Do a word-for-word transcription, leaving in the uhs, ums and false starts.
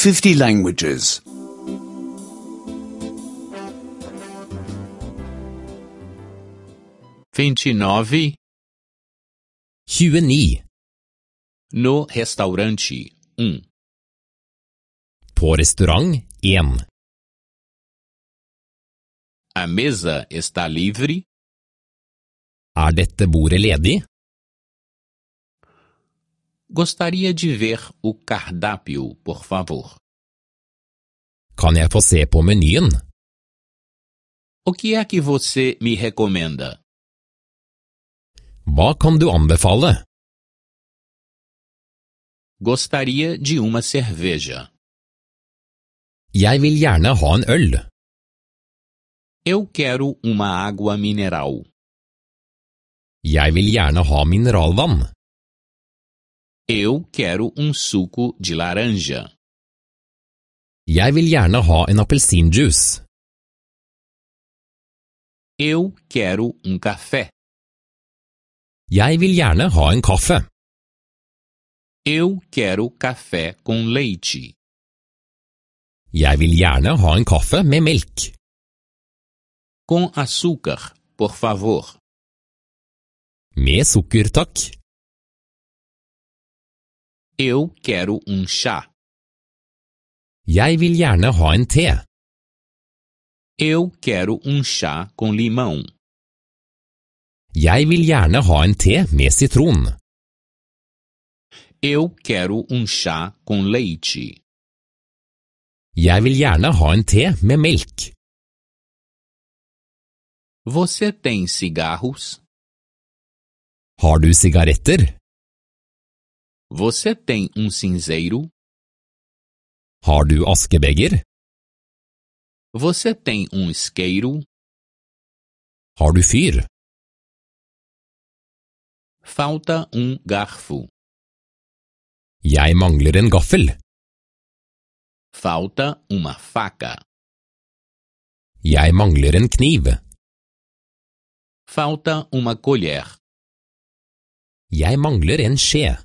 fifty languages. vinte e nove. tjueni. No restaurante um. På restaurant en. A mesa está livre? Er dette bordet ledig? Gostaria de ver o cardápio, por favor. Kan jeg få se på menyen? O que é que você me recomenda? Hva kan du anbefale? Gostaria de uma cerveja. Jeg vil gjerne ha en øl. Eu quero uma água mineral. Jeg vil gjerne ha mineralvann. Eu quero um suco de laranja. Jeg vil gjerne ha en appelsinjuice. Eu quero um café. Jeg vil gjerne ha en kaffe. Eu quero café com leite. Jeg vil gjerne ha en kaffe med melk. Com açúcar, por favor. Med sukker, takk. Eu quero um chá. Jeg vil gjerne ha en te. Eu quero um chá com limão. Jeg vil gjerne ha en te med sitron. Eu quero um chá com leite. Jeg vil gjerne ha en te med melk. Você tem cigarros? Har du sigaretter? Você tem um cinzeiro? Har du askebeger? Você tem um isqueiro? Har du fyr? Falta um garfo. Jeg mangler en gaffel. Falta uma faca. Jeg mangler en kniv. Falta uma colher. Jeg mangler en skje.